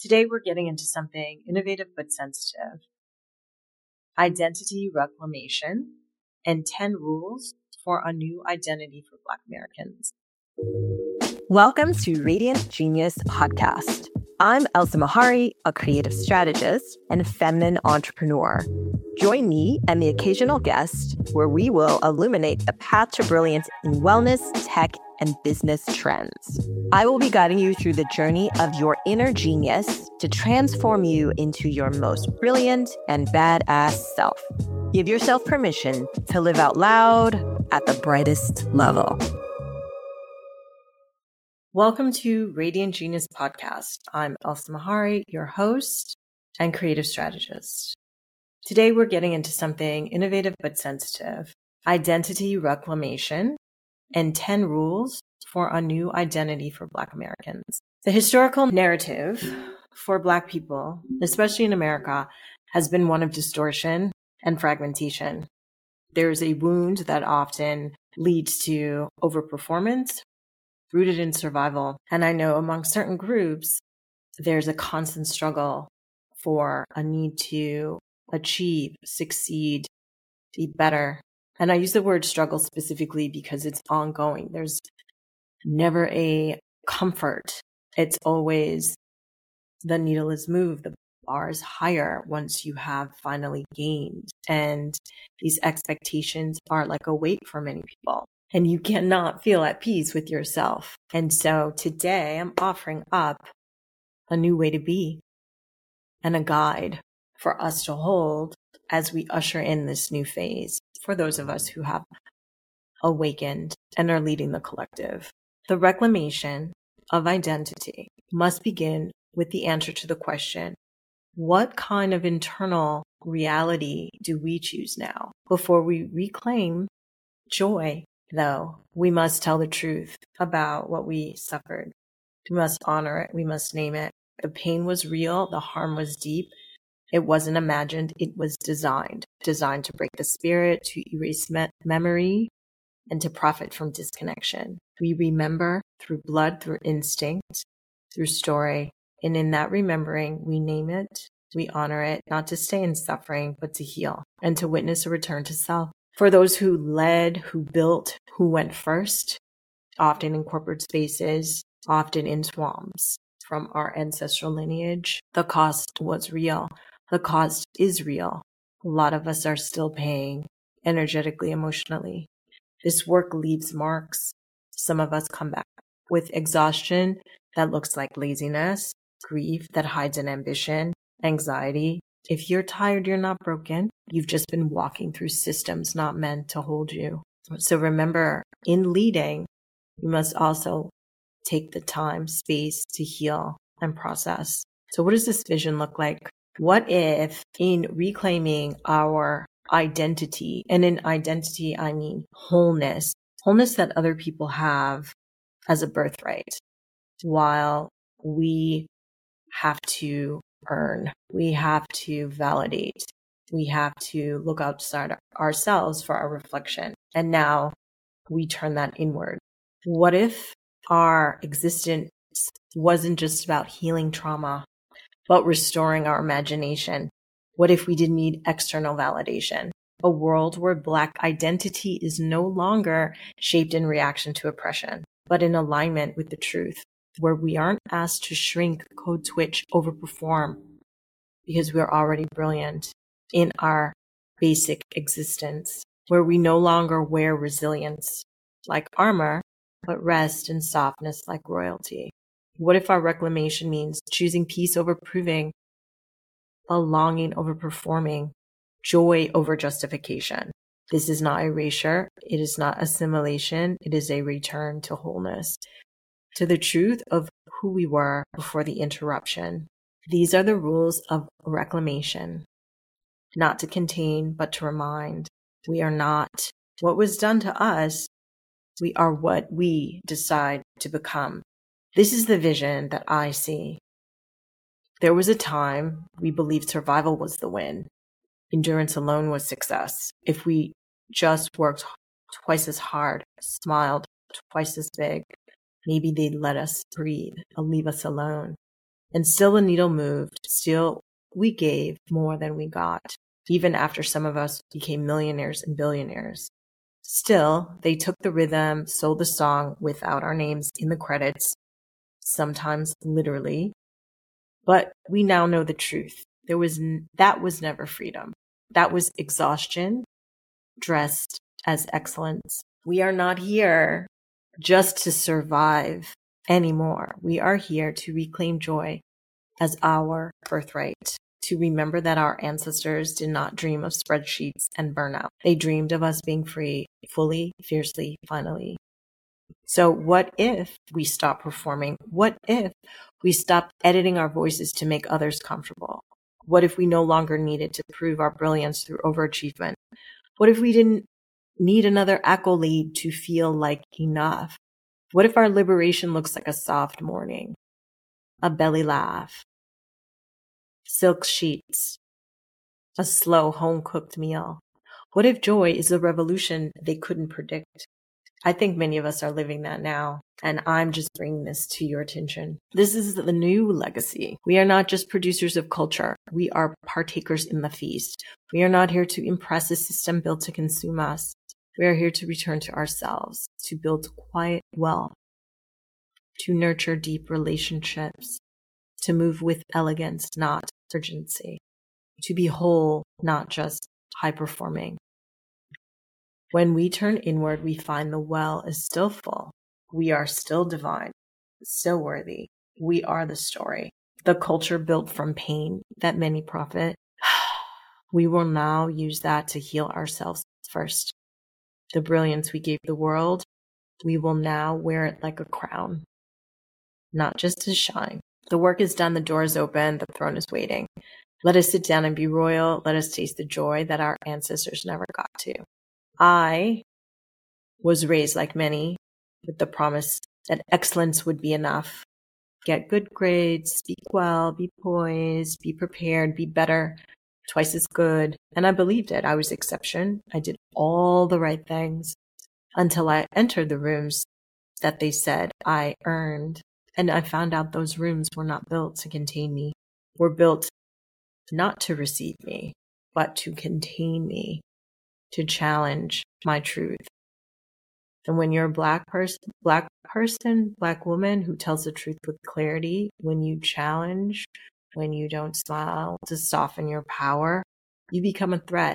Today we're getting into something innovative but sensitive. Identity reclamation and 10 rules for a new identity for Black Americans. Welcome to Radiant Genius Podcast. I'm Elsa Mahari, a creative strategist and feminine entrepreneur. Join me and the occasional guest where we will illuminate the path to brilliance in wellness, tech, and business trends. I will be guiding you through the journey of your inner genius to transform you into your most brilliant and badass self. Give yourself permission to live out loud at the brightest level. Welcome to Radiant Genius Podcast. I'm Elsa Mahari, your host and creative strategist. Today we're getting into something innovative but sensitive. Identity reclamation and 10 rules for a new identity for Black Americans. The historical narrative for Black people, especially in America, has been one of distortion and fragmentation. There's a wound that often leads to overperformance, rooted in survival. And I know among certain groups, there's a constant struggle for a need to achieve, succeed, be better. And I use the word struggle specifically because it's ongoing. There's never a comfort. It's always the needle is moved, the bar is higher once you have finally gained. And these expectations are like a weight for many people. And you cannot feel at peace with yourself. And so today I'm offering up a new way to be and a guide for us to hold as we usher in this new phase for those of us who have awakened and are leading the collective. The reclamation of identity must begin with the answer to the question, what kind of internal reality do we choose now? Before we reclaim joy, though, we must tell the truth about what we suffered. We must honor it. We must name it. The pain was real. The harm was deep. It wasn't imagined. It was designed to break the spirit, to erase memory, and to profit from disconnection. We remember through blood, through instinct, through story. And in that remembering, we name it, we honor it, not to stay in suffering, but to heal and to witness a return to self. For those who led, who built, who went first, often in corporate spaces, often in swamps from our ancestral lineage, the cost was real. The cost is real. A lot of us are still paying energetically, emotionally. This work leaves marks. Some of us come back with exhaustion that looks like laziness, grief that hides in ambition, anxiety. If you're tired, you're not broken. You've just been walking through systems not meant to hold you. So remember, in leading, you must also take the time, space to heal and process. So what does this vision look like? What if in reclaiming our identity, and in identity, I mean wholeness that other people have as a birthright, while we have to earn, we have to validate, we have to look outside ourselves for our reflection. And now we turn that inward. What if our existence wasn't just about healing trauma, but restoring our imagination? What if we didn't need external validation? A world where Black identity is no longer shaped in reaction to oppression, but in alignment with the truth, where we aren't asked to shrink, code switch, overperform, because we're already brilliant in our basic existence, where we no longer wear resilience like armor, but rest and softness like royalty. What if our reclamation means choosing peace over proving, belonging over performing, joy over justification? This is not erasure. It is not assimilation. It is a return to wholeness, to the truth of who we were before the interruption. These are the rules of reclamation, not to contain, but to remind. We are not what was done to us. We are what we decide to become. This is the vision that I see. There was a time we believed survival was the win. Endurance alone was success. If we just worked twice as hard, smiled twice as big, maybe they'd let us breathe or leave us alone. And still the needle moved. Still we gave more than we got, even after some of us became millionaires and billionaires. Still, they took the rhythm, sold the song without our names in the credits, sometimes literally. But we now know the truth. That was never freedom. That was exhaustion dressed as excellence. We are not here just to survive anymore. We are here to reclaim joy as our birthright, to remember that our ancestors did not dream of spreadsheets and burnout. They dreamed of us being free, fully, fiercely, finally. So what if we stop performing? What if we stopped editing our voices to make others comfortable? What if we no longer needed to prove our brilliance through overachievement? What if we didn't need another accolade to feel like enough? What if our liberation looks like a soft morning, a belly laugh, silk sheets, a slow home-cooked meal? What if joy is a revolution they couldn't predict? I think many of us are living that now, and I'm just bringing this to your attention. This is the new legacy. We are not just producers of culture. We are partakers in the feast. We are not here to impress a system built to consume us. We are here to return to ourselves, to build quiet wealth, to nurture deep relationships, to move with elegance, not urgency, to be whole, not just high performing. When we turn inward, we find the well is still full. We are still divine, still worthy. We are the story, the culture built from pain that many profit. We will now use that to heal ourselves first. The brilliance we gave the world, we will now wear it like a crown, not just to shine. The work is done, the door is open, the throne is waiting. Let us sit down and be royal. Let us taste the joy that our ancestors never got to. I was raised like many with the promise that excellence would be enough. Get good grades, speak well, be poised, be prepared, be better, twice as good. And I believed it. I was exception. I did all the right things until I entered the rooms that they said I earned. And I found out those rooms were not built to contain me, were built not to receive me, but to contain me, to challenge my truth. And when you're a black woman who tells the truth with clarity, when you challenge, when you don't smile to soften your power, you become a threat,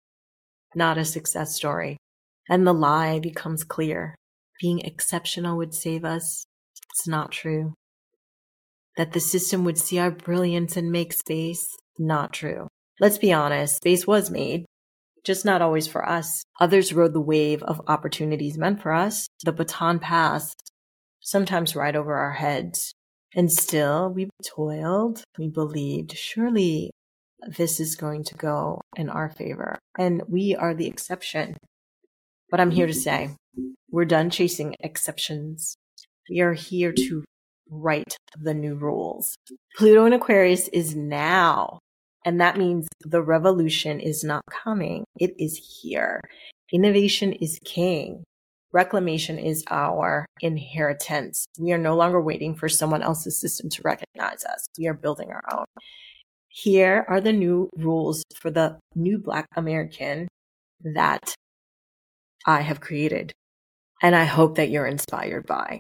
not a success story. And the lie becomes clear. Being exceptional would save us. It's not true. That the system would see our brilliance and make space. Not true. Let's be honest, space was made, just not always for us. Others rode the wave of opportunities meant for us. The baton passed, sometimes right over our heads. And still, we toiled, we believed, surely this is going to go in our favor. And we are the exception. But I'm here to say, we're done chasing exceptions. We are here to write the new rules. Pluto in Aquarius is now. And that means the revolution is not coming. It is here. Innovation is king. Reclamation is our inheritance. We are no longer waiting for someone else's system to recognize us. We are building our own. Here are the new rules for the new Black American that I have created. And I hope that you're inspired by.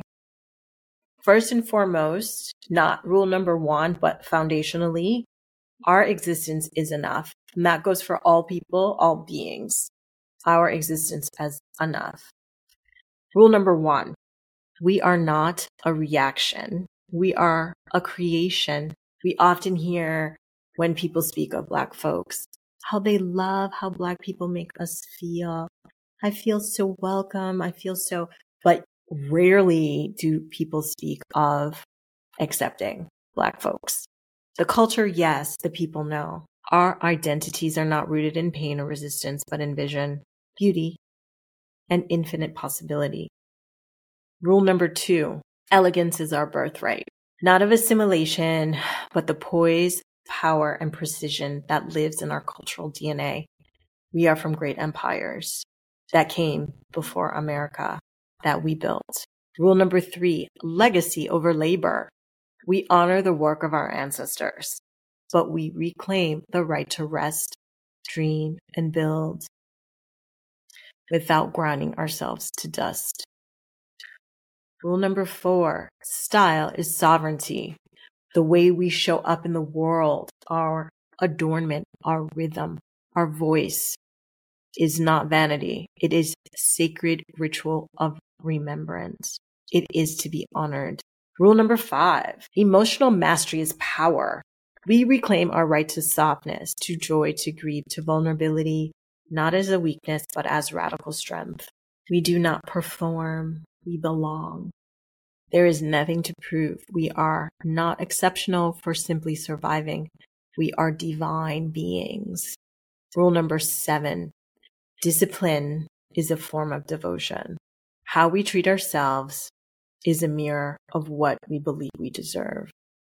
First and foremost, not rule number one, but foundationally, our existence is enough. And that goes for all people, all beings. Our existence is enough. Rule number one, we are not a reaction. We are a creation. We often hear when people speak of Black folks, how they love how Black people make us feel. I feel so welcome. I feel so, but rarely do people speak of accepting Black folks. The culture, yes, the people know. Our identities are not rooted in pain or resistance, but in vision, beauty, and infinite possibility. Rule number two, elegance is our birthright. Not of assimilation, but the poise, power, and precision that lives in our cultural DNA. We are from great empires that came before America that we built. Rule number three, legacy over labor. We honor the work of our ancestors, but we reclaim the right to rest, dream, and build without grinding ourselves to dust. Rule number 4, style is sovereignty. The way we show up in the world, our adornment, our rhythm, our voice is not vanity. It is sacred ritual of remembrance. It is to be honored. Rule number 5, emotional mastery is power. We reclaim our right to softness, to joy, to grief, to vulnerability, not as a weakness, but as radical strength. We do not perform, we belong. There is nothing to prove. We are not exceptional for simply surviving. We are divine beings. Rule number 7, discipline is a form of devotion. How we treat ourselves is a mirror of what we believe we deserve.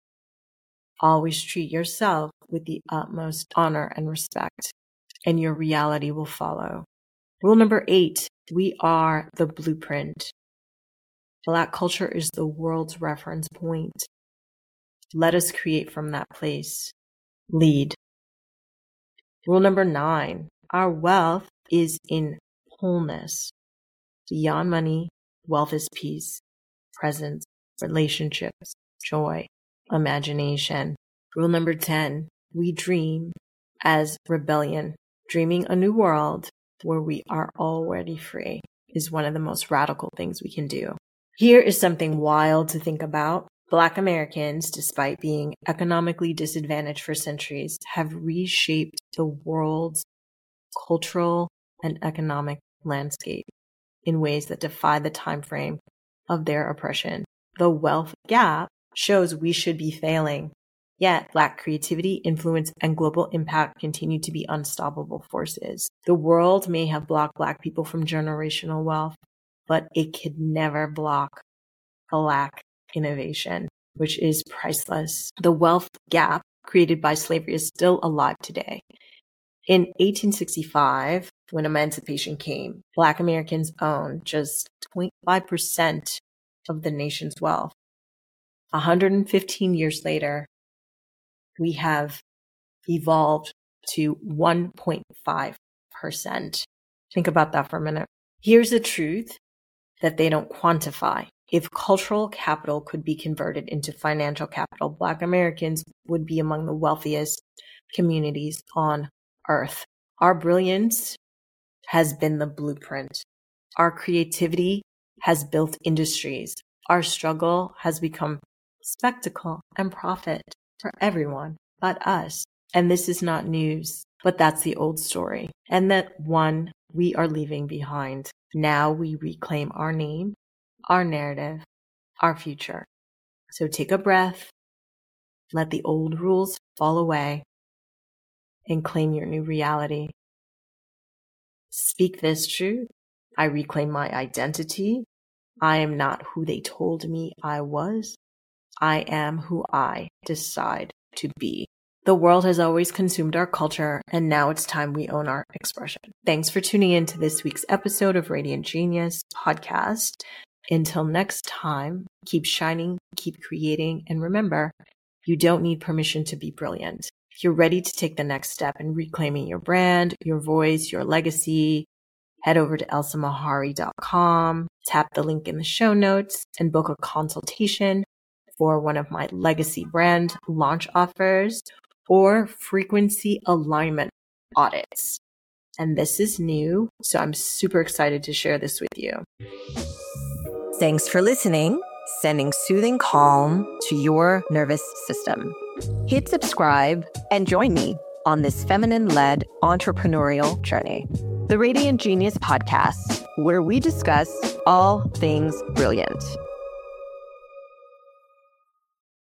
Always treat yourself with the utmost honor and respect, and your reality will follow. Rule number 8, we are the blueprint. Black culture is the world's reference point. Let us create from that place. Lead. Rule number 9, our wealth is in wholeness. Beyond money, wealth is peace, presence, relationships, joy, imagination. Rule number 10, we dream as rebellion. Dreaming a new world where we are already free is one of the most radical things we can do. Here is something wild to think about. Black Americans, despite being economically disadvantaged for centuries, have reshaped the world's cultural and economic landscape in ways that defy the time frame of their oppression. The wealth gap shows we should be failing. Yet, Black creativity, influence, and global impact continue to be unstoppable forces. The world may have blocked Black people from generational wealth, but it could never block Black innovation, which is priceless. The wealth gap created by slavery is still alive today. In 1865, when emancipation came, Black Americans owned just 0.5% of the nation's wealth. 115 years later, we have evolved to 1.5%. Think about that for a minute. Here's the truth that they don't quantify. If cultural capital could be converted into financial capital, Black Americans would be among the wealthiest communities on earth. Our brilliance has been the blueprint. Our creativity has built industries. Our struggle has become spectacle and profit for everyone but us. And this is not news, but that's the old story. And that one we are leaving behind. Now we reclaim our name, our narrative, our future. So take a breath, let the old rules fall away, and claim your new reality. Speak this truth. I reclaim my identity. I am not who they told me I was. I am who I decide to be. The world has always consumed our culture, and now it's time we own our expression. Thanks for tuning in to this week's episode of Radiant Genius podcast. Until next time, keep shining, keep creating, and remember, you don't need permission to be brilliant. If you're ready to take the next step in reclaiming your brand, your voice, your legacy, head over to elsamahari.com, tap the link in the show notes, and book a consultation for one of my legacy brand launch offers or frequency alignment audits. And this is new, so I'm super excited to share this with you. Thanks for listening, sending soothing calm to your nervous system. Hit subscribe and join me on this feminine-led entrepreneurial journey. The Radiant Genius Podcast, where we discuss all things brilliant.